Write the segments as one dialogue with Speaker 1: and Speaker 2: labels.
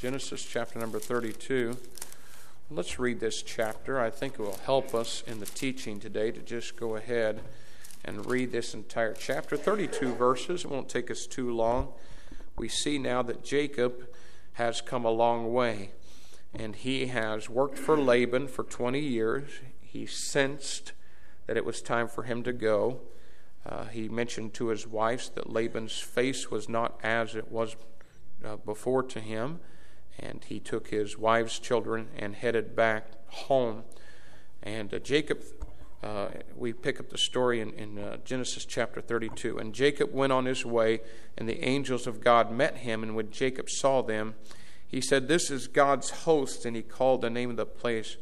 Speaker 1: Genesis chapter number 32. Let's read this chapter. I think it will help us in the teaching today to just go ahead and read this entire chapter. 32 verses. It won't take us too long. We see now that Jacob has come a long way, and he has worked for Laban for 20 years. He sensed that it was time for him to go. He mentioned to his wives that Laban's face was not as it was before to him, and he took his wives' children and headed back home. And Jacob, we pick up the story in Genesis chapter 32. And Jacob went on his way, and the angels of God met him, and when Jacob saw them, he said, "This is God's host," and he called the name of the place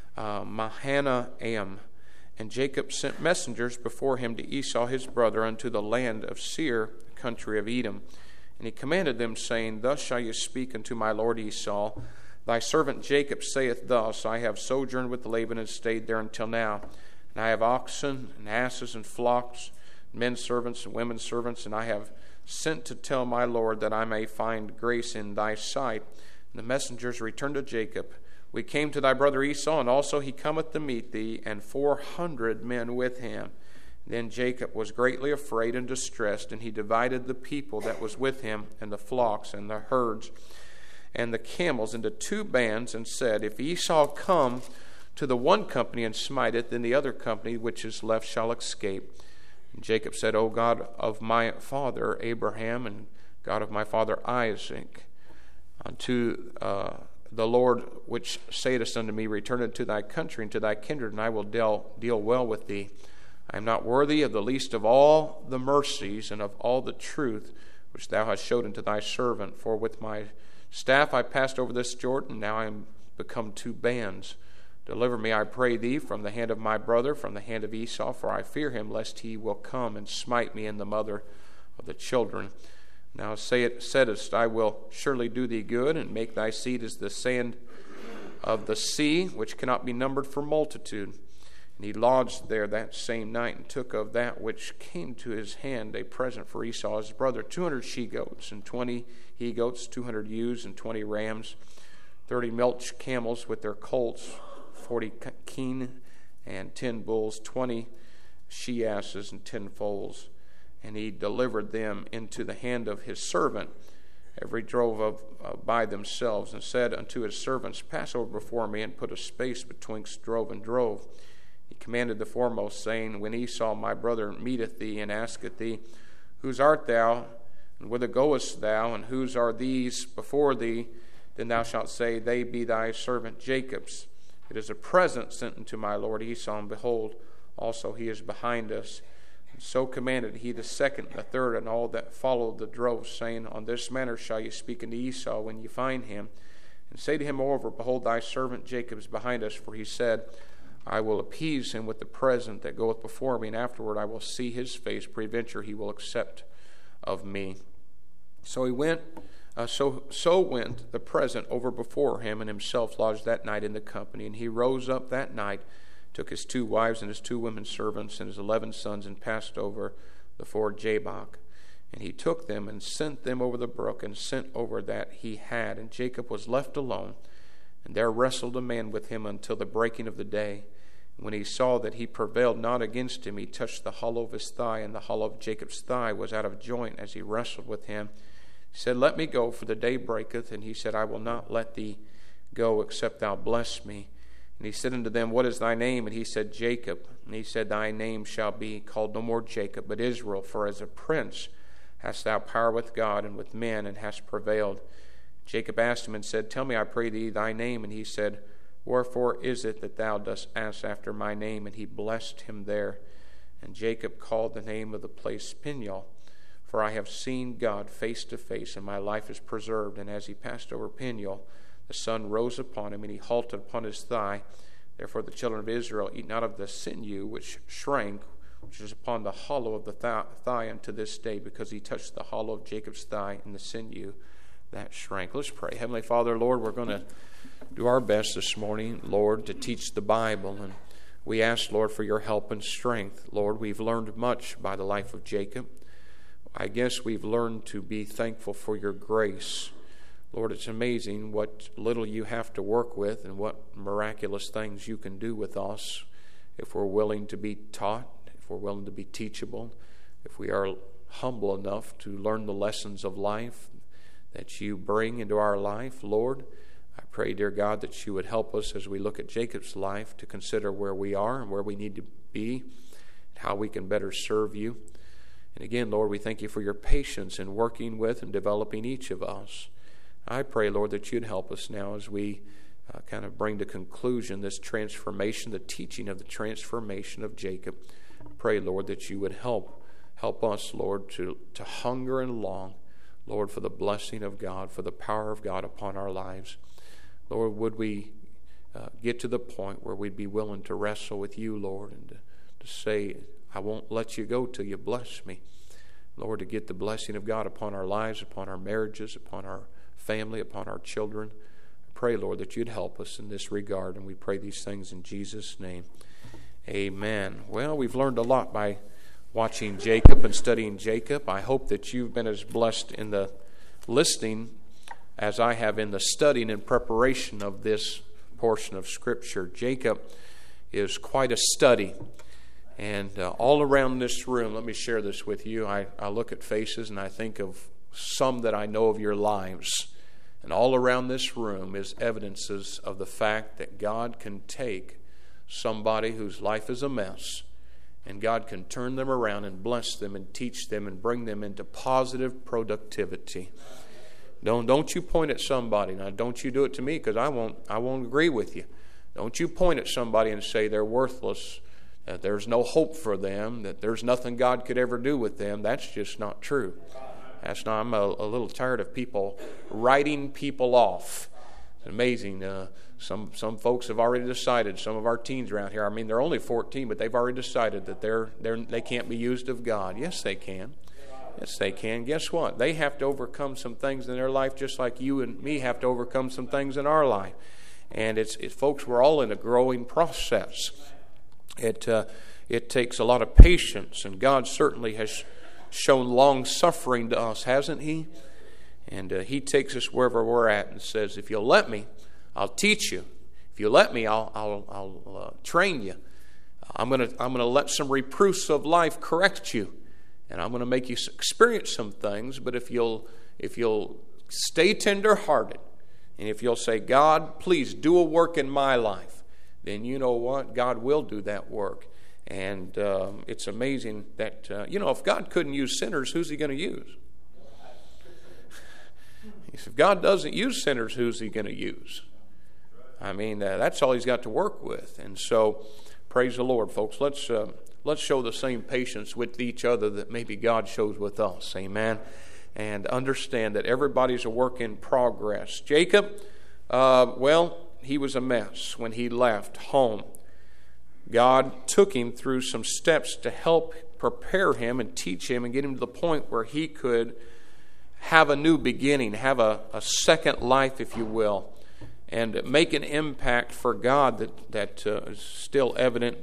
Speaker 1: Mahanaim. And Jacob sent messengers before him to Esau his brother unto the land of Seir, the country of Edom. And he commanded them, saying, "Thus shall you speak unto my lord Esau. Thy servant Jacob saith thus, I have sojourned with Laban and stayed there until now. And I have oxen and asses and flocks, men servants and women servants, and I have sent to tell my lord that I may find grace in thy sight." And the messengers returned to Jacob, "We came to thy brother Esau, and also he cometh to meet thee, and 400 men with him." Then Jacob was greatly afraid and distressed, and he divided the people that was with him, and the flocks, and the herds, and the camels into 2 bands, and said, "If Esau come to the one company and smite it, then the other company which is left shall escape." And Jacob said, "O God of my father Abraham, and God of my father Isaac, unto the Lord which saidest unto me, Return unto thy country and to thy kindred, and I will deal well with thee. I am not worthy of the least of all the mercies and of all the truth which thou hast showed unto thy servant. For with my staff I passed over this Jordan, now I am become 2 bands. Deliver me, I pray thee, from the hand of my brother, from the hand of Esau, for I fear him, lest he will come and smite me and the mother of the children. Now saidest, I will surely do thee good, and make thy seed as the sand of the sea, which cannot be numbered for multitude." And he lodged there that same night, and took of that which came to his hand a present for Esau his brother, 200 she-goats, and 20 he-goats, 200 ewes, and 20 rams, 30 milch camels with their colts, 40 kine, and 10 bulls, 20 she-asses, and 10 foals. And he delivered them into the hand of his servant, every drove of by themselves, and said unto his servants, "Pass over before me, and put a space betwixt drove and drove." He commanded the foremost, saying, "When Esau my brother meeteth thee, and asketh thee, Whose art thou, and whither goest thou, and whose are these before thee? Then thou shalt say, They be thy servant Jacob's. It is a present sent unto my lord Esau, and behold, also he is behind us." And so commanded he the second, the third, and all that followed the drove, saying, "On this manner shall ye speak unto Esau when ye find him. And say to him, Moreover, behold, thy servant Jacob is behind us, for he said, I will appease him with the present that goeth before me, and afterward I will see his face, peradventure he will accept of me." So he went, so went the present over before him, and himself lodged that night in the company. And he rose up that night, took his 2 wives and his 2 women servants and his 11 sons, and passed over the ford Jabbok. And he took them and sent them over the brook, and sent over that he had. And Jacob was left alone, and there wrestled a man with him until the breaking of the day. When he saw that he prevailed not against him, he touched the hollow of his thigh, and the hollow of Jacob's thigh was out of joint as he wrestled with him. He said, "Let me go, for the day breaketh." And he said, "I will not let thee go, except thou bless me." And he said unto them, "What is thy name?" And he said, "Jacob." And he said, "Thy name shall be called no more Jacob, but Israel, for as a prince hast thou power with God and with men, and hast prevailed." Jacob asked him and said, "Tell me, I pray thee, thy name." And he said, "Wherefore is it that thou dost ask after my name?" And he blessed him there. And Jacob called the name of the place Peniel, for I have seen God face to face, and my life is preserved. And as he passed over Peniel, the sun rose upon him, and he halted upon his thigh. Therefore the children of Israel eat not of the sinew which shrank, which is upon the hollow of the thigh unto this day, because he touched the hollow of Jacob's thigh, and the sinew that shrank. Let's pray. Heavenly Father, Lord, we're going to do our best this morning, Lord, to teach the Bible. And we ask, Lord, for your help and strength. Lord, we've learned much by the life of Jacob. I guess we've learned to be thankful for your grace. Lord, it's amazing what little you have to work with and what miraculous things you can do with us if we're willing to be taught, if we're willing to be teachable, if we are humble enough to learn the lessons of life that you bring into our life. Lord, I pray, dear God, that you would help us as we look at Jacob's life to consider where we are and where we need to be, and how we can better serve you. And again, Lord, we thank you for your patience in working with and developing each of us. I pray, Lord, that you'd help us now as we kind of bring to conclusion this transformation, the teaching of the transformation of Jacob. Pray, Lord, that you would help us, Lord, to hunger and long, Lord, for the blessing of God, for the power of God upon our lives. Lord, would we get to the point where we'd be willing to wrestle with you, Lord, and to say, I won't let you go till you bless me. Lord, to get the blessing of God upon our lives, upon our marriages, upon our family, upon our children. I pray, Lord, that you'd help us in this regard, and we pray these things in Jesus' name. Amen. Well, we've learned a lot by watching Jacob and studying Jacob. I hope that you've been as blessed in the listening as I have in the studying and preparation of this portion of Scripture. Jacob is quite a study. And all around this room, let me share this with you. I look at faces and I think of some that I know of your lives. And all around this room is evidences of the fact that God can take somebody whose life is a mess, and God can turn them around and bless them and teach them and bring them into positive productivity. Don't you point at somebody. Now, don't you do it to me, because I won't agree with you. Don't you point at somebody and say they're worthless, that there's no hope for them, that there's nothing God could ever do with them. That's just not true. I'm a little tired of people writing people off. It's amazing. Some folks have already decided, some of our teens around here, I mean, they're only 14, but they've already decided that they can't be used of God. Yes, they can. Yes, they can. Guess what? They have to overcome some things in their life just like you and me have to overcome some things in our life. And it's folks, we're all in a growing process. It takes a lot of patience, and God certainly has shown long suffering to us, hasn't He? And He takes us wherever we're at and says, if you'll let me, I'll teach you. If you let me, I'll train you. I'm gonna let some reproofs of life correct you, and I'm gonna make you experience some things. But if you'll stay tender-hearted, and if you'll say, God, please do a work in my life, then you know what? God will do that work. And it's amazing that, if God couldn't use sinners, who's He going to use? If God doesn't use sinners, who's He going to use? I mean, that's all He's got to work with. And so, praise the Lord, folks. Let's show the same patience with each other that maybe God shows with us. Amen. And understand that everybody's a work in progress. Jacob, he was a mess when he left home. God took him through some steps to help prepare him and teach him and get him to the point where he could have a new beginning, have a second life, if you will, and make an impact for God that is still evident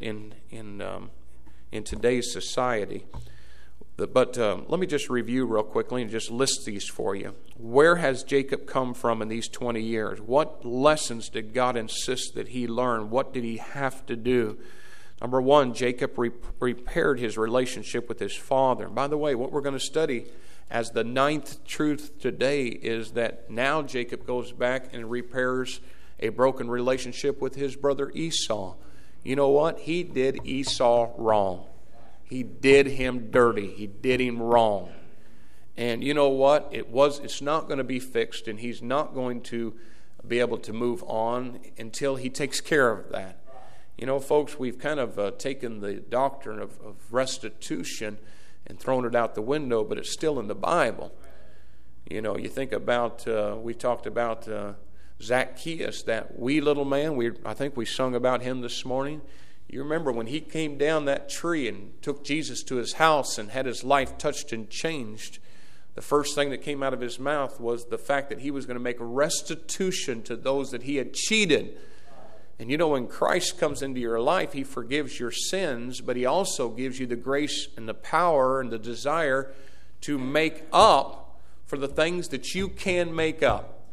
Speaker 1: in today's society. But let me just review real quickly and just list these for you. Where has Jacob come from in these 20 years? What lessons did God insist that he learn? What did he have to do? Number one, Jacob repaired his relationship with his father. And by the way, what we're going to study as the 9th truth today is that now Jacob goes back and repairs a broken relationship with his brother Esau. You know what? He did Esau wrong. He did him dirty. He did him wrong. And you know what? It's not going to be fixed, and he's not going to be able to move on until he takes care of that. You know, folks, we've kind of taken the doctrine of restitution and thrown it out the window, but it's still in the Bible. You know, you think about, we talked about Zacchaeus, that wee little man. I think we sung about him this morning. You remember when he came down that tree and took Jesus to his house and had his life touched and changed, the first thing that came out of his mouth was the fact that he was going to make a restitution to those that he had cheated. And you know, when Christ comes into your life, He forgives your sins, but He also gives you the grace and the power and the desire to make up for the things that you can make up.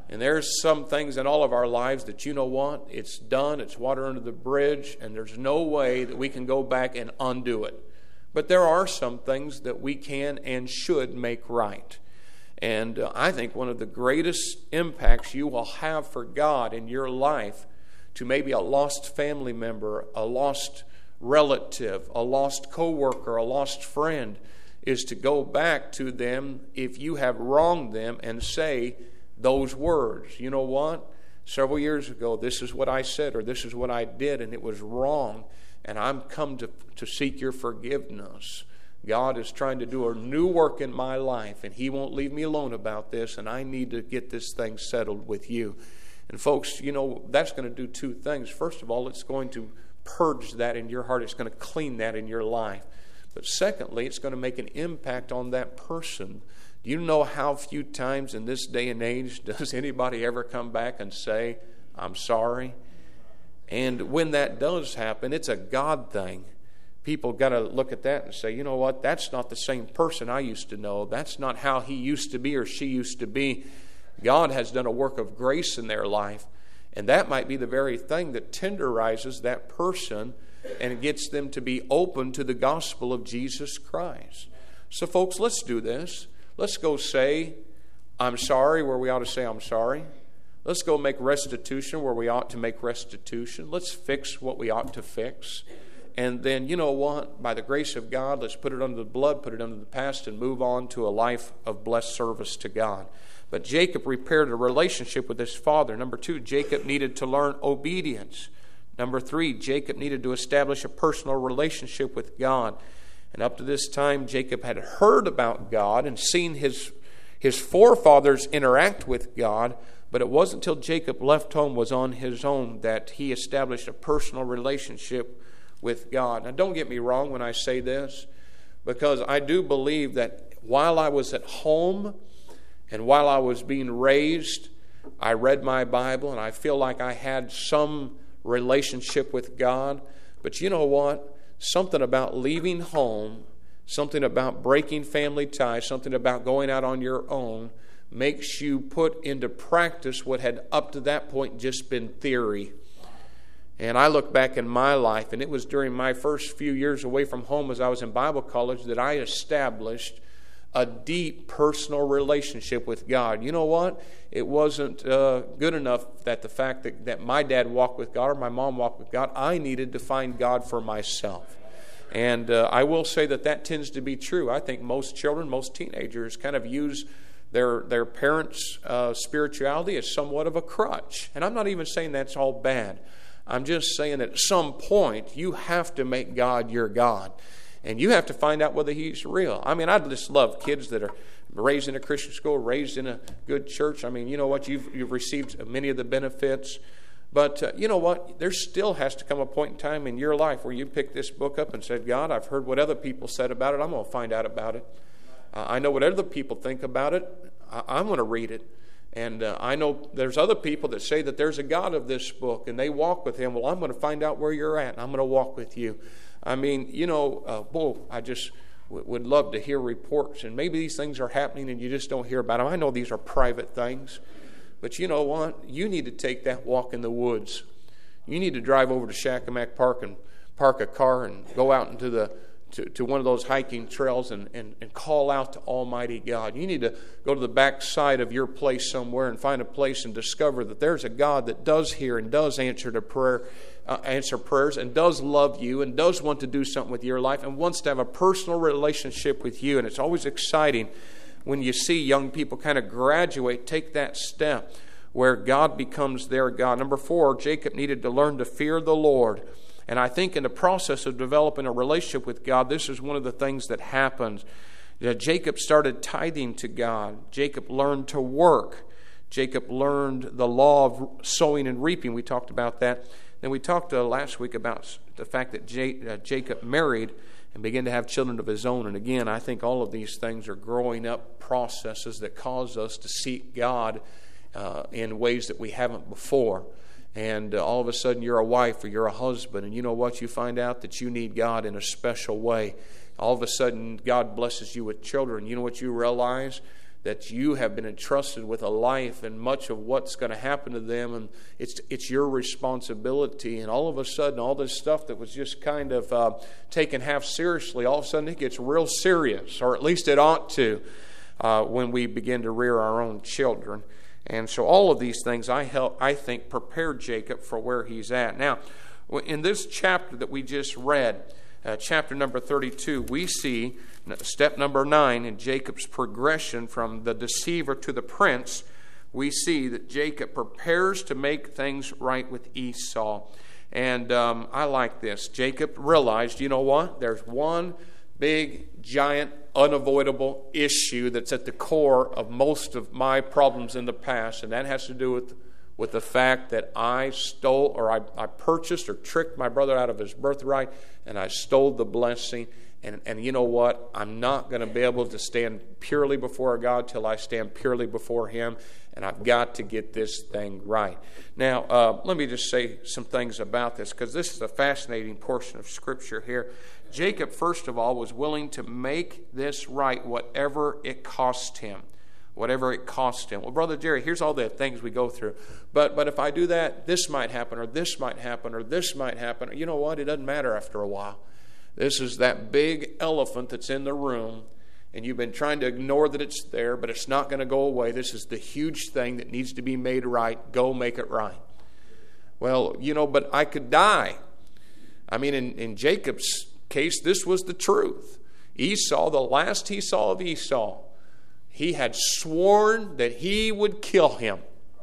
Speaker 1: And there's some things in all of our lives that, you know what, it's done, it's water under the bridge, and there's no way that we can go back and undo it. But there are some things that we can and should make right. And I think one of the greatest impacts you will have for God in your life to maybe a lost family member, a lost relative, a lost coworker, a lost friend, is to go back to them if you have wronged them and say those words. You know what? Several years ago, this is what I said, or this is what I did, and it was wrong, and I'm come to seek your forgiveness. God is trying to do a new work in my life, and He won't leave me alone about this, and I need to get this thing settled with you. And folks, you know, that's going to do two things. First of all, it's going to purge that in your heart. It's going to clean that in your life. But secondly, it's going to make an impact on that person. Do you know how few times in this day and age does anybody ever come back and say, I'm sorry? And when that does happen, it's a God thing. People got to look at that and say, you know what, that's not the same person I used to know. That's not how he used to be or she used to be. God has done a work of grace in their life. And that might be the very thing that tenderizes that person and gets them to be open to the gospel of Jesus Christ. So folks, let's do this. Let's go say, I'm sorry, where we ought to say, I'm sorry. Let's go make restitution where we ought to make restitution. Let's fix what we ought to fix. And then, you know what? By the grace of God, let's put it under the blood, put it under the past, and move on to a life of blessed service to God. But Jacob repaired a relationship with his father. Number 2, Jacob needed to learn obedience. Number 3, Jacob needed to establish a personal relationship with God. And up to this time, Jacob had heard about God and seen his forefathers interact with God, but it wasn't until Jacob left home, was on his own, that he established a personal relationship with God. Now, don't get me wrong when I say this, because I do believe that while I was at home and while I was being raised, I read my Bible and I feel like I had some relationship with God. But you know what? Something about leaving home, something about breaking family ties, something about going out on your own makes you put into practice what had up to that point just been theory. And I look back in my life, and it was during my first few years away from home as I was in Bible college that I established a deep personal relationship with God. You know what? It wasn't good enough that the fact that my dad walked with God or my mom walked with God. I needed to find God for myself. And I will say that tends to be true. I think most children, most teenagers kind of use their parents' spirituality as somewhat of a crutch. And I'm not even saying that's all bad. I'm just saying that at some point you have to make God your God. And you have to find out whether He's real. I mean, I just love kids that are raised in a Christian school, raised in a good church. I mean, you know what? You've received many of the benefits. But you know what? There still has to come a point in time in your life where you pick this book up and said, God, I've heard what other people said about it. I'm going to find out about it. I know what other people think about it. I'm going to read it. And I know there's other people that say that there's a God of this book, and they walk with Him. Well, I'm going to find out where you're at, and I'm going to walk with you. I mean, you know, I just would love to hear reports. And maybe these things are happening and you just don't hear about them. I know these are private things. But you know what? You need to take that walk in the woods. You need to drive over to Shakamak Park and park a car and go out into to one of those hiking trails and call out to Almighty God. You need to go to the back side of your place somewhere and find a place and discover that there's a God that does hear and does answer prayers and does love you and does want to do something with your life and wants to have a personal relationship with you. And it's always exciting when you see young people kind of graduate, take that step where God becomes their God. Number 4, Jacob needed to learn to fear the Lord. And I think in the process of developing a relationship with God, this is one of the things that happens. Jacob started tithing to God. Jacob learned to work. Jacob learned the law of sowing and reaping. We talked about that. Then we talked last week about the fact that Jacob married and began to have children of his own. And again, I think all of these things are growing up processes that cause us to seek God in ways that we haven't before. And all of a sudden you're a wife or you're a husband, and you know what? You find out that you need God in a special way. All of a sudden God blesses you with children. You know what you realize? that you have been entrusted with a life and much of what's going to happen to them, and it's your responsibility. And all of a sudden, all this stuff that was just kind of taken half seriously, all of a sudden it gets real serious, or at least it ought to, when we begin to rear our own children. And so all of these things, I think, prepared Jacob for where he's at. Now, in this chapter that we just read, chapter number 32, we see step number 9 in Jacob's progression from the deceiver to the prince. We see that Jacob prepares to make things right with Esau. And I like this. Jacob realized, you know what? There's one big, giant, unavoidable issue that's at the core of most of my problems in the past, and that has to do with the fact that I stole, or I purchased or tricked my brother out of his birthright, and I stole the blessing. And you know what? I'm not going to be able to stand purely before God till I stand purely before Him, and I've got to get this thing right. Now, let me just say some things about this, because this is a fascinating portion of Scripture here. Jacob, first of all, was willing to make this right, whatever it cost him. Whatever it cost him. Well, Brother Jerry, here's all the things we go through. But if I do that, this might happen, or this might happen, or this might happen. You know what? It doesn't matter after a while. This is that big elephant that's in the room, and you've been trying to ignore that it's there, but it's not going to go away. This is the huge thing that needs to be made right. Go make it right. Well, you know, but I could die. I mean, in Jacob's case, this was the truth. Esau, the last he saw of Esau, he had sworn that he would kill him.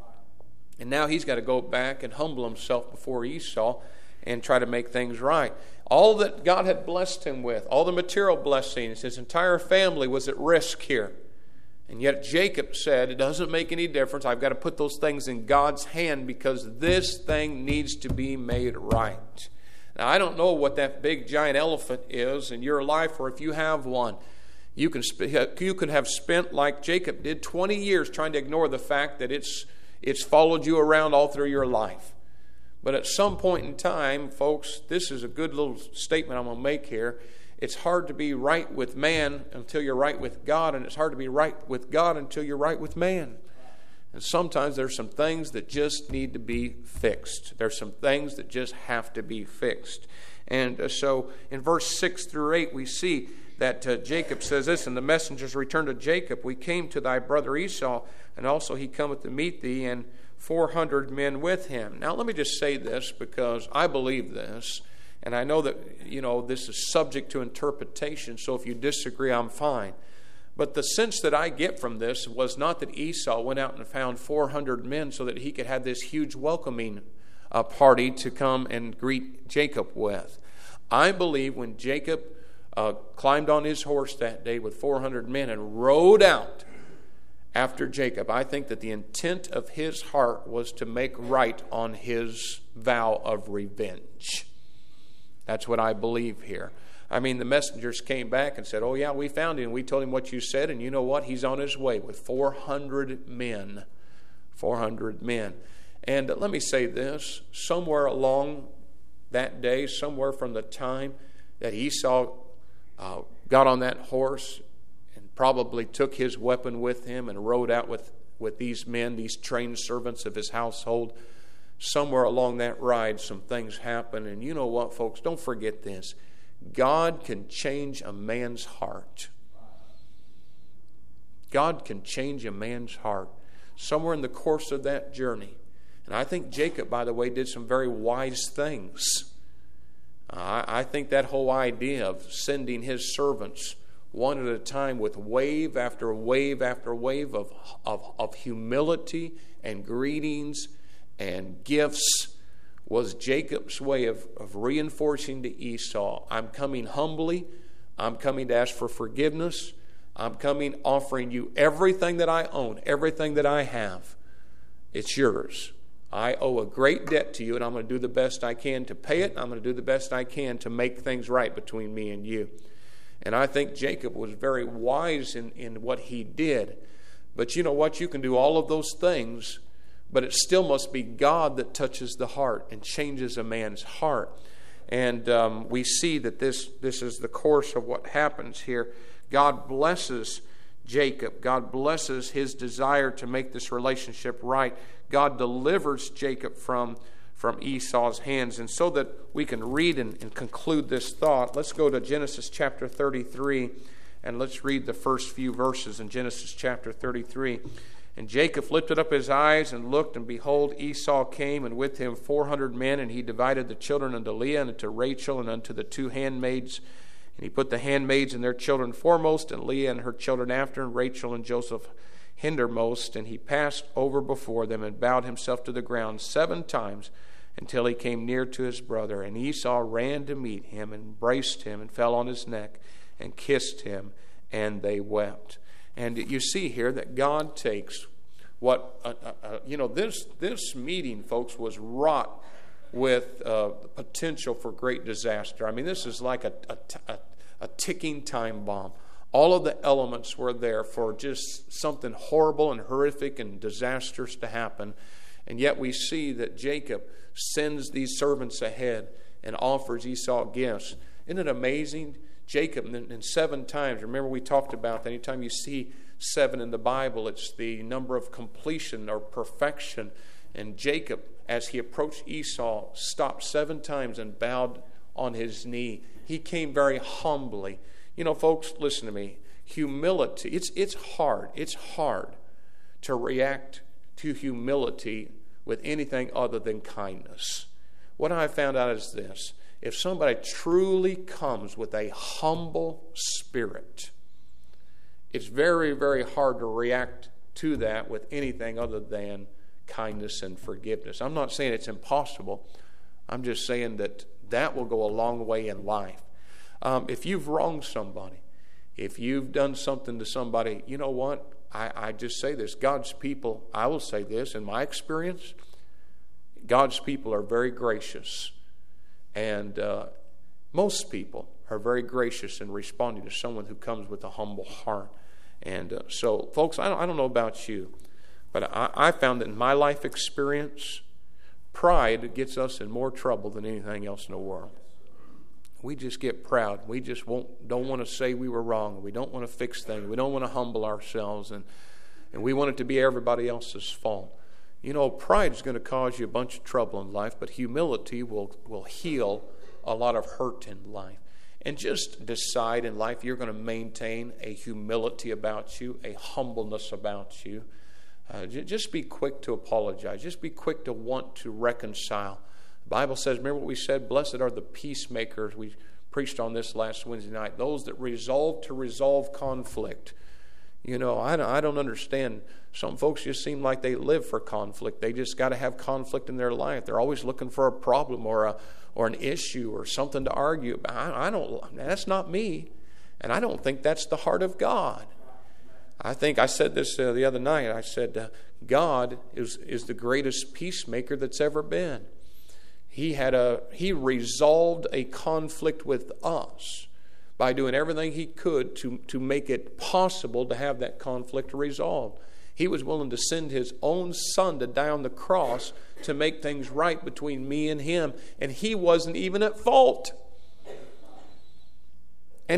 Speaker 1: And now he's got to go back and humble himself before Esau and try to make things right. All that God had blessed him with, all the material blessings, his entire family was at risk here. And yet Jacob said, it doesn't make any difference. I've got to put those things in God's hand because this thing needs to be made right. Now, I don't know what that big giant elephant is in your life, or if you have one. You can have spent, like Jacob did, 20 years trying to ignore the fact that it's followed you around all through your life. But at some point in time, folks, this is a good little statement I'm going to make here. It's hard to be right with man until you're right with God, and it's hard to be right with God until you're right with man. And sometimes there's some things that just need to be fixed. There's some things that just have to be fixed. And so in verse 6 through 8, we see that Jacob says this, and the messengers returned to Jacob, we came to thy brother Esau, and also he cometh to meet thee, and 400 men with him. Now let me just say this, because I believe this, and I know that, you know, this is subject to interpretation, so if you disagree, I'm fine. But the sense that I get from this was not that Esau went out and found 400 men so that he could have this huge welcoming party to come and greet Jacob with. I believe when Jacob climbed on his horse that day with 400 men and rode out after Jacob, I think that the intent of his heart was to make right on his vow of revenge. That's what I believe here. I mean, the messengers came back and said, oh yeah, we found him. We told him what you said, and you know what? He's on his way with 400 men. 400 men. And let me say this, somewhere along that day, somewhere from the time that Esau got on that horse and probably took his weapon with him and rode out with these men, these trained servants of his household, somewhere along that ride some things happen. And you know what, folks, don't forget this. God can change a man's heart. God can change a man's heart somewhere in the course of that journey. And I think Jacob, by the way, did some very wise things. I think that whole idea of sending his servants one at a time with wave after wave after wave of humility and greetings and gifts was Jacob's way of reinforcing to Esau, I'm coming humbly, I'm coming to ask for forgiveness, I'm coming offering you everything that I own, everything that I have. It's yours. I owe a great debt to you, and I'm going to do the best I can to pay it. I'm going to do the best I can to make things right between me and you. And I think Jacob was very wise in what he did. But you know what? You can do all of those things, but it still must be God that touches the heart and changes a man's heart. And we see that this is the course of what happens here. God blesses Jacob. God blesses his desire to make this relationship right. God delivers Jacob from Esau's hands. And so that we can read and conclude this thought, let's go to Genesis chapter 33, and let's read the first few verses in Genesis chapter 33. And Jacob lifted up his eyes and looked, and behold, Esau came, and with him 400 men, and he divided the children unto Leah and unto Rachel and unto the two handmaids. And he put the handmaids and their children foremost, and Leah and her children after, and Rachel and Joseph hindermost. And he passed over before them and bowed himself to the ground 7 times until he came near to his brother. And Esau ran to meet him, and embraced him, and fell on his neck, and kissed him, and they wept. And you see here that God takes what, this meeting, folks, was wrought with potential for great disaster. I mean, this is like a ticking time bomb. All of the elements were there for just something horrible and horrific and disastrous to happen. And yet we see that Jacob sends these servants ahead and offers Esau gifts. Isn't it amazing? Jacob, in 7 times, remember we talked about that anytime you see 7 in the Bible, it's the number of completion or perfection. And Jacob, as he approached Esau, stopped 7 times and bowed on his knee. He came very humbly. You know, folks, listen to me. Humility, it's hard. It's hard to react to humility with anything other than kindness. What I found out is this. If somebody truly comes with a humble spirit, it's very, very hard to react to that with anything other than kindness and forgiveness. I'm not saying it's impossible. I'm just saying that will go a long way in life. If you've wronged somebody, if you've done something to somebody, you know what? I just say this. God's people, I will say this, in my experience, God's people are very gracious. And most people are very gracious in responding to someone who comes with a humble heart. And so, folks, I don't know about you, but I found that in my life experience, pride gets us in more trouble than anything else in the world. We just get proud. We just don't want to say we were wrong. We don't want to fix things. We don't want to humble ourselves. And we want it to be everybody else's fault. You know, pride is going to cause you a bunch of trouble in life, but humility will heal a lot of hurt in life. And just decide in life you're going to maintain a humility about you, a humbleness about you. Just be quick to apologize. Just be quick to want to reconcile. The Bible says, remember what we said, blessed are the peacemakers. We preached on this last Wednesday night. Those that resolve conflict. You know, I don't understand. Some folks just seem like they live for conflict. They just got to have conflict in their life. They're always looking for a problem or an issue or something to argue about. That's not me. And I don't think that's the heart of God. I think I said this the other night. I said, God is the greatest peacemaker that's ever been. He resolved a conflict with us by doing everything he could to make it possible to have that conflict resolved. He was willing to send his own son to die on the cross to make things right between me and him. And he wasn't even at fault. And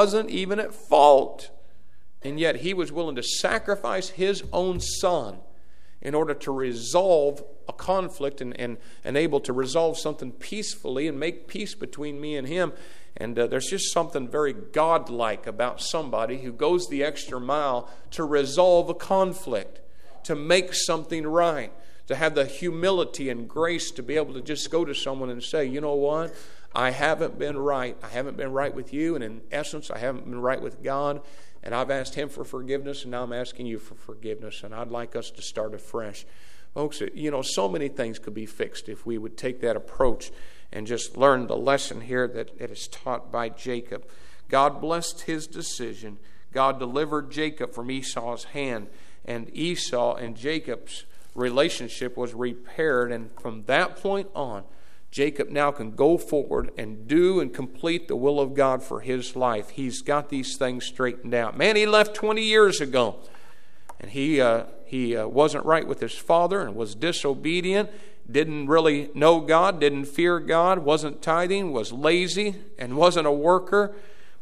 Speaker 1: yet he was willing to sacrifice his own son in order to resolve a conflict and able to resolve something peacefully and make peace between me and him. And there's just something very godlike about somebody who goes the extra mile to resolve a conflict, to make something right, to have the humility and grace to be able to just go to someone and say, you know what, I haven't been right. I haven't been right with you, and in essence, I haven't been right with God. And I've asked him for forgiveness, and now I'm asking you for forgiveness, and I'd like us to start afresh. Folks, you know, so many things could be fixed if we would take that approach and just learn the lesson here that it is taught by Jacob. God blessed his decision. God delivered Jacob from Esau's hand, and Esau and Jacob's relationship was repaired. And from that point on, Jacob now can go forward and do and complete the will of God for his life. He's got these things straightened out. Man, he left 20 years ago, and he wasn't right with his father and was disobedient, didn't really know God, didn't fear God, wasn't tithing, was lazy, and wasn't a worker.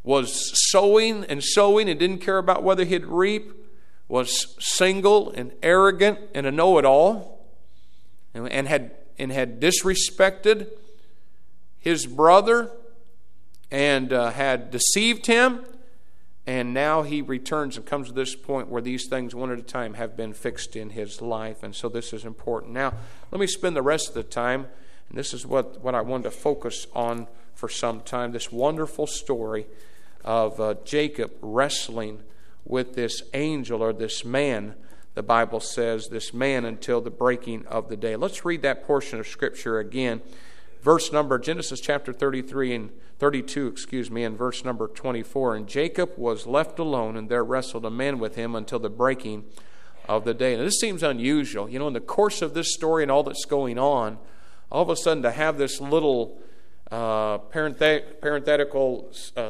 Speaker 1: was sowing and sowing and didn't care about whether he'd reap, was single and arrogant and a know-it-all, and had disrespected his brother and had deceived him. And now he returns and comes to this point where these things one at a time have been fixed in his life. And so this is important. Now, let me spend the rest of the time, and this is what I wanted to focus on for some time, this wonderful story of Jacob wrestling with this angel, or this man, the Bible says, this man until the breaking of the day. Let's read that portion of Scripture again. Verse number, Genesis chapter 32, and verse number 24. And Jacob was left alone, and there wrestled a man with him until the breaking of the day. Now, this seems unusual. You know, in the course of this story and all that's going on, all of a sudden to have this little parenthetical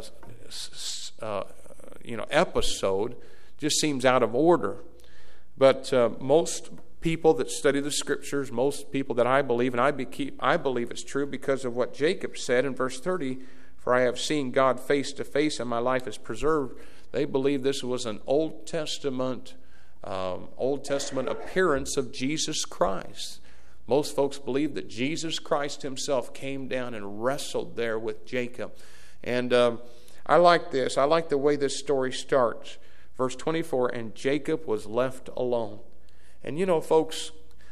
Speaker 1: episode just seems out of order. But most people that study the Scriptures, most people that I believe, and I believe it's true because of what Jacob said in verse 30, for I have seen God face to face and my life is preserved. They believe this was an Old Testament appearance of Jesus Christ. Most folks believe that Jesus Christ himself came down and wrestled there with Jacob. And I like this. I like the way this story starts. Verse 24, and Jacob was left alone. And you know, folks,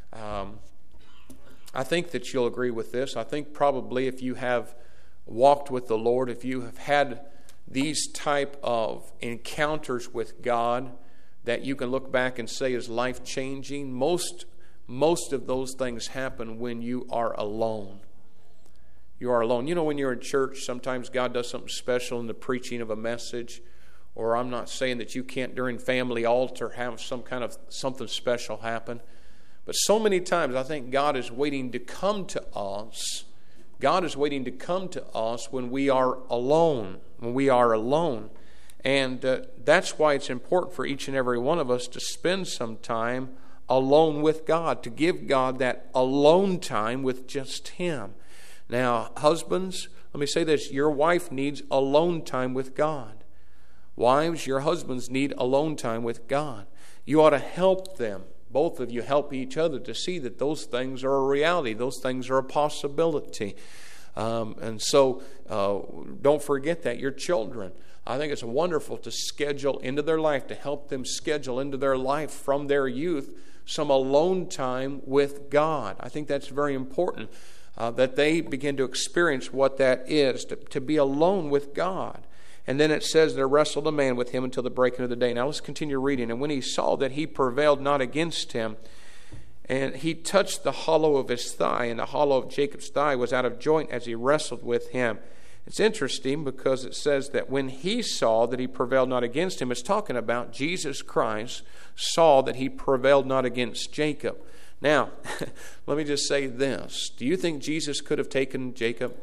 Speaker 1: I think that you'll agree with this. I think probably if you have walked with the Lord, if you have had these type of encounters with God that you can look back and say is life-changing, most of those things happen when you are alone. You are alone. You know, when you're in church, sometimes God does something special in the preaching of a message. Or I'm not saying that you can't during family altar have something special happen. But so many times I think God is waiting to come to us. God is waiting to come to us when we are alone. When we are alone. And that's why it's important for each and every one of us to spend some time alone with God. To give God that alone time with just Him. Now, husbands, let me say this. Your wife needs alone time with God. Wives, your husbands need alone time with God. You ought to help them. Both of you help each other to see that those things are a reality. Those things are a possibility. And so don't forget that. Your children, I think it's wonderful to schedule into their life, to help them schedule into their life from their youth some alone time with God. I think that's very important, that they begin to experience what that is, to be alone with God. And then it says, there wrestled a man with him until the breaking of the day. Now let's continue reading. And when he saw that he prevailed not against him, and he touched the hollow of his thigh, and the hollow of Jacob's thigh was out of joint as he wrestled with him. It's interesting because it says that when he saw that he prevailed not against him, it's talking about Jesus Christ saw that he prevailed not against Jacob. Now, let me just say this. Do you think Jesus could have taken Jacob?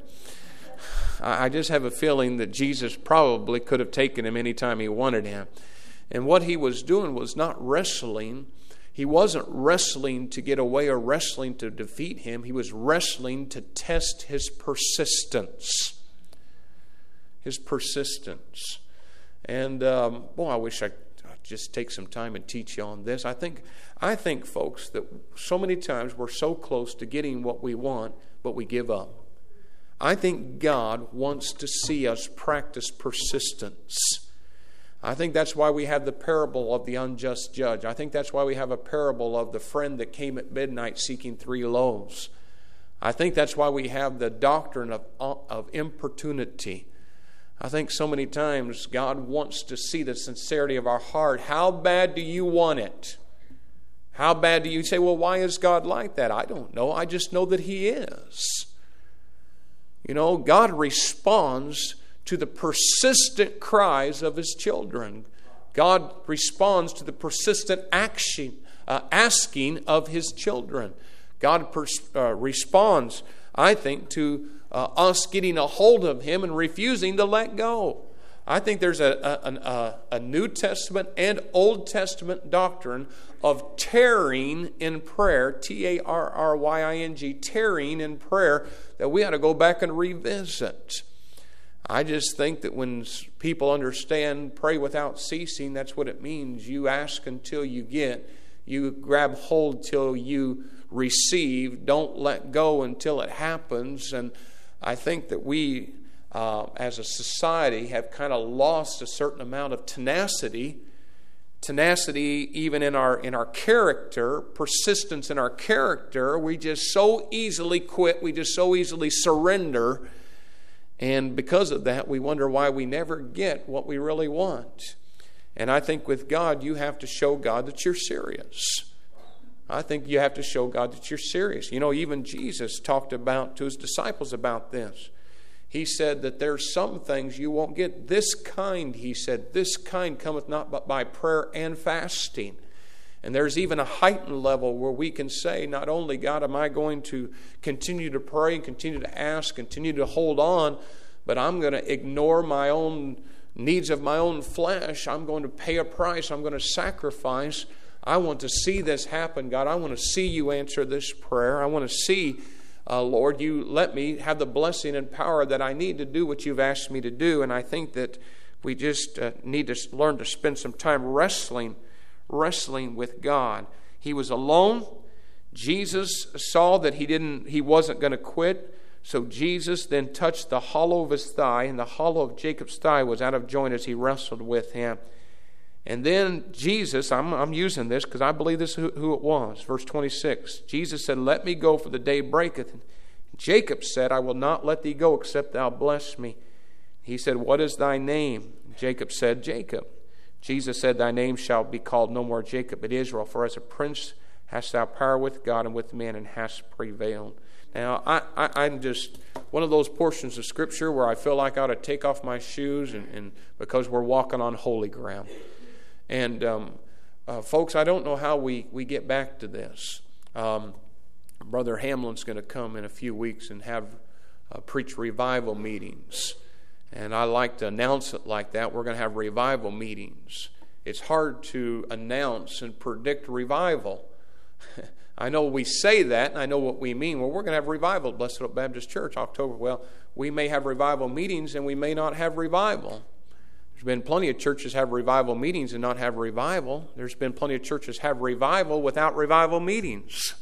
Speaker 1: I just have a feeling that Jesus probably could have taken him anytime he wanted him. And what he was doing was not wrestling. He wasn't wrestling to get away or wrestling to defeat him. He was wrestling to test his persistence. His persistence. And, I wish I'd just take some time and teach you on this. I think, folks, that so many times we're so close to getting what we want, but we give up. I think God wants to see us practice persistence. I think that's why we have the parable of the unjust judge. I think that's why we have a parable of the friend that came at midnight seeking 3 loaves. I think that's why we have the doctrine of importunity. I think so many times God wants to see the sincerity of our heart. How bad do you want it? How bad do you say, well, why is God like that? I don't know. I just know that He is. You know, God responds to the persistent cries of His children. God responds to the persistent asking of His children. God responds, I think, to us getting a hold of Him and refusing to let go. I think there's a New Testament and Old Testament doctrine of tarrying in prayer, Tarrying, tarrying in prayer, that we ought to go back and revisit. I just think that when people understand pray without ceasing, that's what it means. You ask until you get. You grab hold till you receive. Don't let go until it happens. And I think that we, as a society, have kind of lost a certain amount of tenacity even in our character, persistence in our character. We just so easily quit. We just so easily surrender. And because of that, we wonder why we never get what we really want. And I think with God, you have to show God that you're serious. I think you have to show God that you're serious. You know, even Jesus talked about to his disciples about this. He said that there's some things you won't get. This kind, he said, this kind cometh not but by prayer and fasting. And there's even a heightened level where we can say, not only, God, am I going to continue to pray, continue to ask, continue to hold on, but I'm going to ignore my own needs of my own flesh. I'm going to pay a price. I'm going to sacrifice. I want to see this happen, God. I want to see you answer this prayer. I want to see, Lord, you let me have the blessing and power that I need to do what you've asked me to do. And I think that we just need to learn to spend some time wrestling with God. He was alone. Jesus saw that he wasn't going to quit. So Jesus then touched the hollow of his thigh, and the hollow of Jacob's thigh was out of joint as he wrestled with him. And then Jesus, I'm using this because I believe this is who it was. Verse 26, Jesus said, let me go, for the day breaketh. And Jacob said, I will not let thee go, except thou bless me. He said, what is thy name? Jacob said, Jacob. Jesus said, thy name shall be called no more Jacob, but Israel, for as a prince hast thou power with God and with men, and hast prevailed. Now, I'm just one of those portions of Scripture where I feel like I ought to take off my shoes and because we're walking on holy ground. And folks, I don't know how we get back to this. Brother Hamlin's going to come in a few weeks and have preach revival meetings. And I like to announce it like that. We're going to have revival meetings. It's hard to announce and predict revival. I know we say that, and I know what we mean. Well, we're going to have revival at Blessed Hope Baptist Church, October. Well, we may have revival meetings, and we may not have revival. There's been plenty of churches have revival meetings and not have revival. There's been plenty of churches have revival without revival meetings.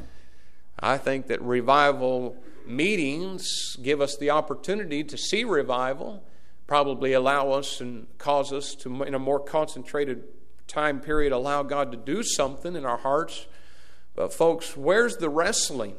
Speaker 1: I think that revival meetings give us the opportunity to see revival, probably allow us and cause us to, in a more concentrated time period, allow God to do something in our hearts. But folks, where's the wrestling?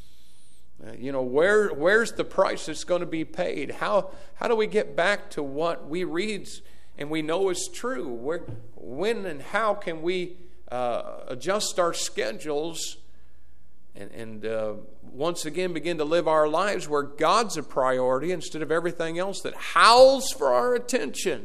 Speaker 1: Where's the price that's going to be paid? How do we get back to what we read and we know is true? When and how can we adjust our schedules and once again begin to live our lives where God's a priority instead of everything else that howls for our attention?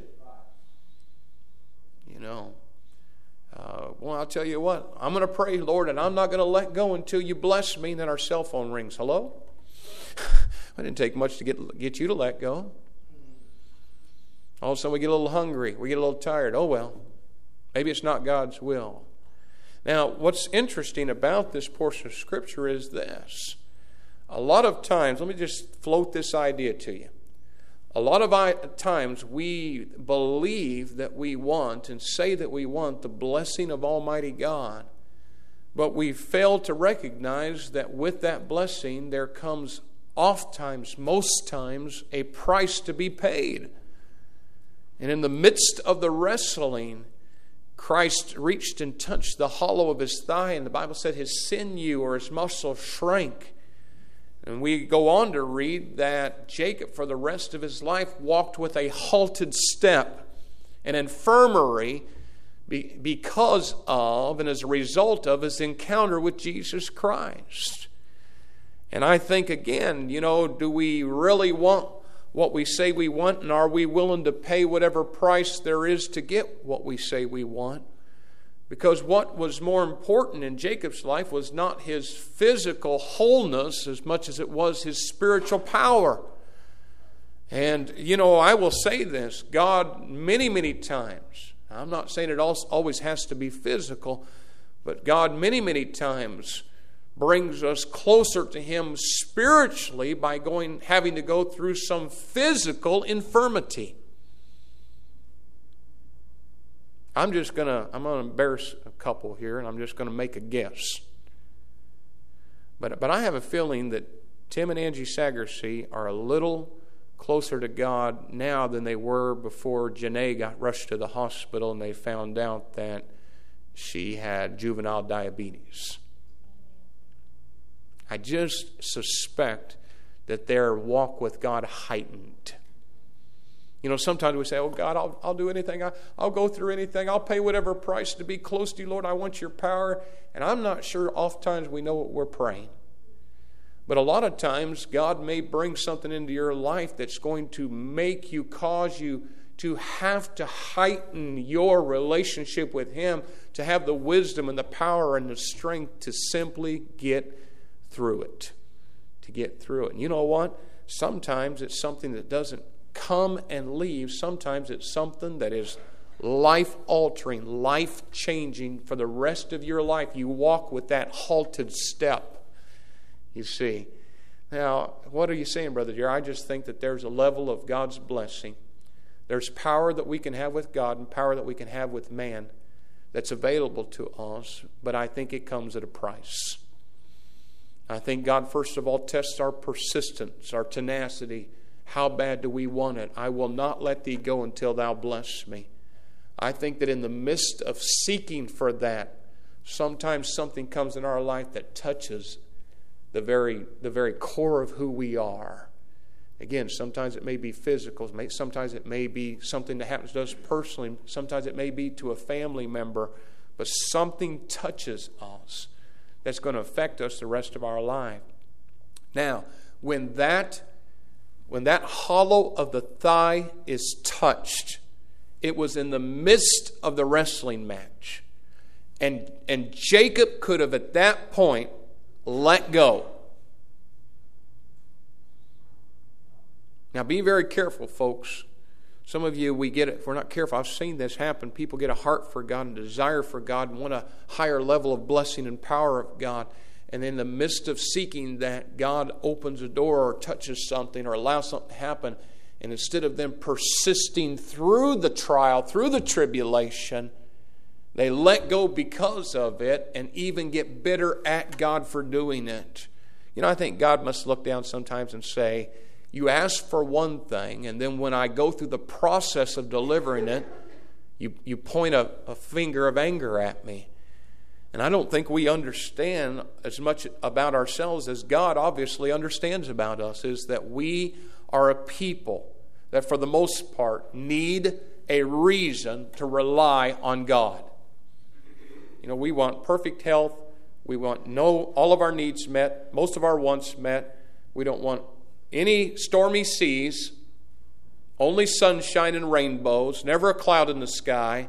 Speaker 1: Well, I'll tell you what, I'm going to pray, Lord, and I'm not going to let go until you bless me. And then our cell phone rings. Hello? It didn't take much to get you to let go. All of a sudden we get a little hungry. We get a little tired. Oh, well, maybe it's not God's will. Now, what's interesting about this portion of Scripture is this. A lot of times, let me just float this idea to you. A lot of times we believe that we want and say that we want the blessing of Almighty God, but we fail to recognize that with that blessing there comes oftentimes, most times, a price to be paid. And in the midst of the wrestling, Christ reached and touched the hollow of his thigh, and the Bible said his sinew or his muscle shrank. And we go on to read that Jacob, for the rest of his life, walked with a halted step, an infirmary, because of and as a result of his encounter with Jesus Christ. And I think, again, do we really want what we say we want, and are we willing to pay whatever price there is to get what we say we want? Because what was more important in Jacob's life was not his physical wholeness as much as it was his spiritual power. And, I will say this, God many, many times, I'm not saying it always has to be physical, but God many, many times brings us closer to Him spiritually by having to go through some physical infirmity. I'm going to embarrass a couple here, and I'm just going to make a guess. But I have a feeling that Tim and Angie Sagarsey are a little closer to God now than they were before Janae got rushed to the hospital and they found out that she had juvenile diabetes. I just suspect that their walk with God heightened. You know, sometimes we say, oh God, I'll do anything. I'll go through anything. I'll pay whatever price to be close to you, Lord. I want your power. And I'm not sure oftentimes we know what we're praying. But a lot of times God may bring something into your life that's going to cause you to have to heighten your relationship with Him, to have the wisdom and the power and the strength to simply get through it. To get through it. And you know what? Sometimes it's something that doesn't come and leave. Sometimes it's something that is life-altering, life-changing for the rest of your life. You walk with that halted step. You see. Now, what are you saying, Brother Jerry? I just think that there's a level of God's blessing. There's power that we can have with God and power that we can have with man that's available to us, but I think it comes at a price. I think God, first of all, tests our persistence, our tenacity. How bad do we want it? I will not let thee go until thou bless me. I think that in the midst of seeking for that, sometimes something comes in our life that touches the very core of who we are. Again, sometimes it may be physical. Sometimes it may be something that happens to us personally. Sometimes it may be to a family member. But something touches us that's going to affect us the rest of our life. Now, when that hollow of the thigh is touched, it was in the midst of the wrestling match. And Jacob could have at that point let go. Now be very careful, folks. Some of you, we get it. If we're not careful, I've seen this happen. People get a heart for God and desire for God and want a higher level of blessing and power of God. And in the midst of seeking that, God opens a door or touches something or allows something to happen. And instead of them persisting through the trial, through the tribulation, they let go because of it and even get bitter at God for doing it. You know, I think God must look down sometimes and say, you ask for one thing, and then when I go through the process of delivering it, you point a finger of anger at me. And I don't think we understand as much about ourselves as God obviously understands about us, is that we are a people that for the most part need a reason to rely on God. You know, we want perfect health. We want all of our needs met, most of our wants met. We don't want any stormy seas, only sunshine and rainbows, never a cloud in the sky.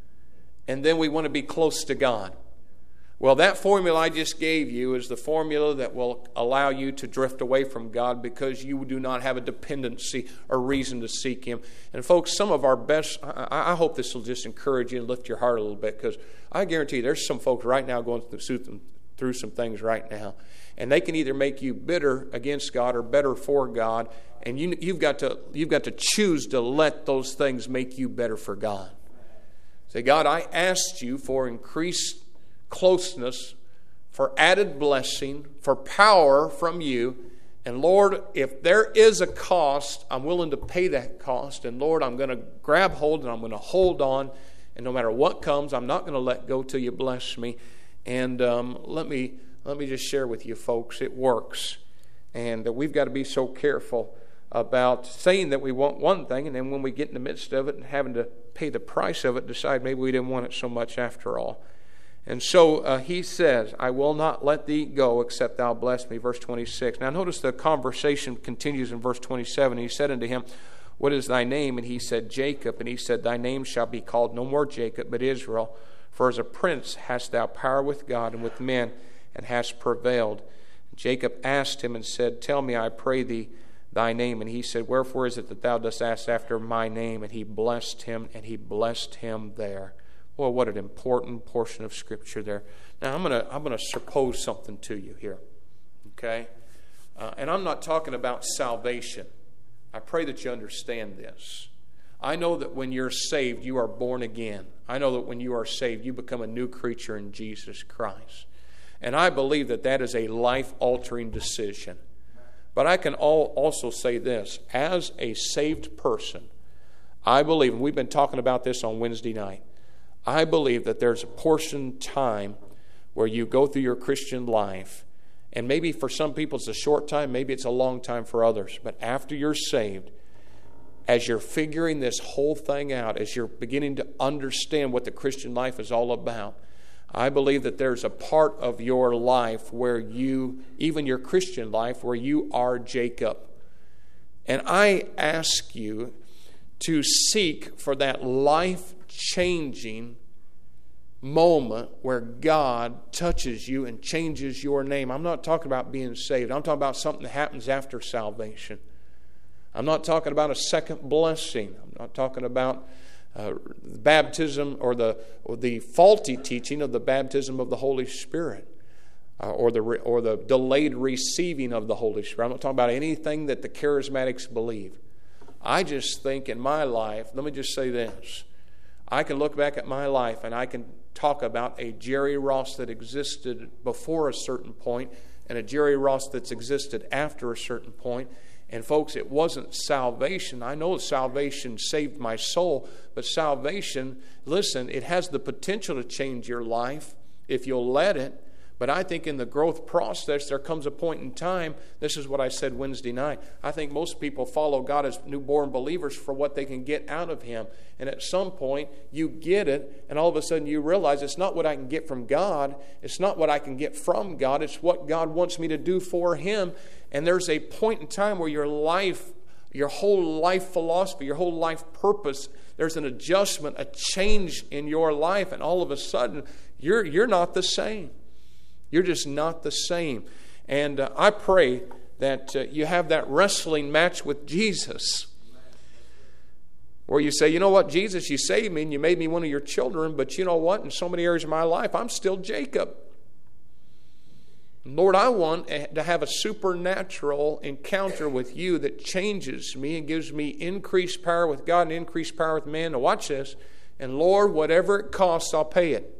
Speaker 1: And then we want to be close to God. Well, that formula I just gave you is the formula that will allow you to drift away from God because you do not have a dependency or reason to seek Him. And folks, some of our best, I hope this will just encourage you and lift your heart a little bit, because I guarantee you there's some folks right now going through some things right now. And they can either make you bitter against God or better for God. And you've got to choose to let those things make you better for God. Say, God, I asked you for increased closeness, for added blessing, for power from you. And Lord, if there is a cost, I'm willing to pay that cost. And Lord, I'm going to grab hold and I'm going to hold on. And no matter what comes, I'm not going to let go till you bless me. And let me just share with you, folks, it works. And we've got to be so careful about saying that we want one thing, and then when we get in the midst of it and having to pay the price of it, decide maybe we didn't want it so much after all. And so he says, I will not let thee go except thou bless me, verse 26. Now notice the conversation continues in verse 27. He said unto him, what is thy name? And he said, Jacob. And he said, thy name shall be called no more Jacob, but Israel. For as a prince hast thou power with God and with men, and hast prevailed. Jacob asked him and said, tell me, I pray thee, thy name. And he said, wherefore is it that thou dost ask after my name? And he blessed him there. Well, what an important portion of Scripture there. Now, I'm gonna propose something to you here, okay? And I'm not talking about salvation. I pray that you understand this. I know that when you're saved, you are born again. I know that when you are saved, you become a new creature in Jesus Christ. And I believe that that is a life-altering decision. But I can also say this. As a saved person, I believe, and we've been talking about this on Wednesday night, I believe that there's a portion of time where you go through your Christian life, and maybe for some people it's a short time, maybe it's a long time for others, but after you're saved, as you're figuring this whole thing out, as you're beginning to understand what the Christian life is all about, I believe that there's a part of your life where you, even your Christian life, where you are Jacob. And I ask you to seek for that life-changing moment where God touches you and changes your name. I'm not talking about being saved. I'm talking about something that happens after salvation. I'm not talking about a second blessing. I'm not talking about baptism or the faulty teaching of the baptism of the Holy Spirit or the delayed receiving of the Holy Spirit. I'm not talking about anything that the charismatics believe. I just think in my life, let me just say this. I can look back at my life and I can talk about a Jerry Ross that existed before a certain point and a Jerry Ross that's existed after a certain point. And folks, it wasn't salvation. I know salvation saved my soul, but salvation, listen, it has the potential to change your life if you'll let it. But I think in the growth process, there comes a point in time, this is what I said Wednesday night, I think most people follow God as newborn believers for what they can get out of Him. And at some point, you get it, and all of a sudden you realize it's not what I can get from God, it's not what I can get from God, it's what God wants me to do for Him. And there's a point in time where your life, your whole life philosophy, your whole life purpose, there's an adjustment, a change in your life, and all of a sudden, you're not the same. You're just not the same. And I pray that you have that wrestling match with Jesus where you say, you know what, Jesus, you saved me and you made me one of your children, but you know what, in so many areas of my life, I'm still Jacob. Lord, I want to have a supernatural encounter with you that changes me and gives me increased power with God and increased power with man. Now watch this. And Lord, whatever it costs, I'll pay it.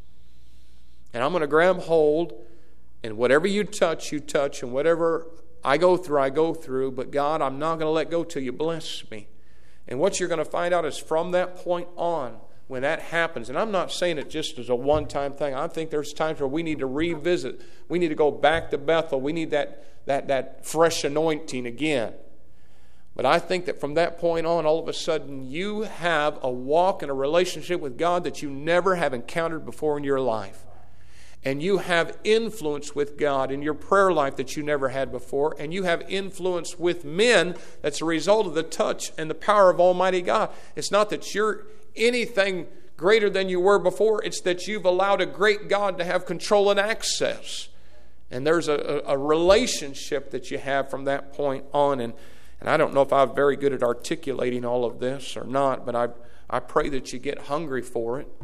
Speaker 1: And I'm going to grab hold, and whatever you touch, and whatever I go through. But God, I'm not going to let go till you bless me. And what you're going to find out is from that point on, when that happens, and I'm not saying it just as a one-time thing. I think there's times where we need to revisit. We need to go back to Bethel. We need that fresh anointing again. But I think that from that point on, all of a sudden, you have a walk and a relationship with God that you never have encountered before in your life. And you have influence with God in your prayer life that you never had before. And you have influence with men that's a result of the touch and the power of Almighty God. It's not that you're anything greater than you were before. It's that you've allowed a great God to have control and access. And there's a relationship that you have from that point on. And I don't know if I'm very good at articulating all of this or not, but I pray that you get hungry for it.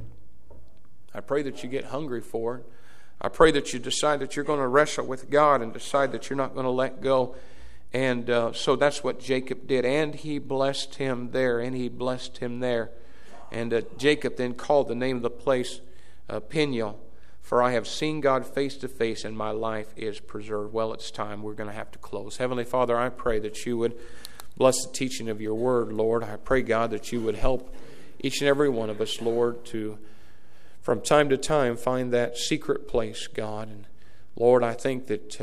Speaker 1: I pray that you get hungry for it. I pray that you decide that you're going to wrestle with God and decide that you're not going to let go. And so that's what Jacob did. And he blessed him there, and he blessed him there. And Jacob then called the name of the place Peniel, for I have seen God face to face, and my life is preserved. Well, it's time. We're going to have to close. Heavenly Father, I pray that you would bless the teaching of your word, Lord. I pray, God, that you would help each and every one of us, Lord, to from time to time find that secret place, God. And Lord, I think that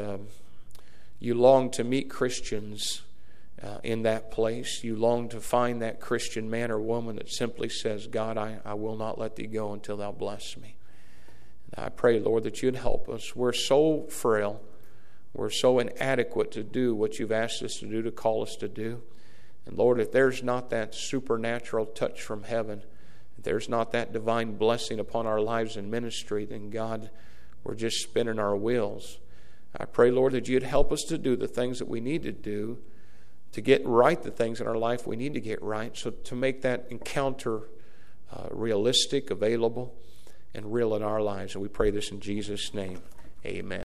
Speaker 1: you long to meet Christians in that place. You long to find that Christian man or woman that simply says, God, I will not let thee go until thou bless me. And I pray, Lord, that you'd help us. We're so frail. We're so inadequate to do what you've asked us to do, to call us to do. And Lord, if there's not that supernatural touch from heaven, if there's not that divine blessing upon our lives and ministry, then God, we're just spinning our wheels. I pray, Lord, that you'd help us to do the things that we need to do, to get right the things in our life we need to get right, so to make that encounter realistic, available. and real in our lives. And we pray this in Jesus' name. Amen.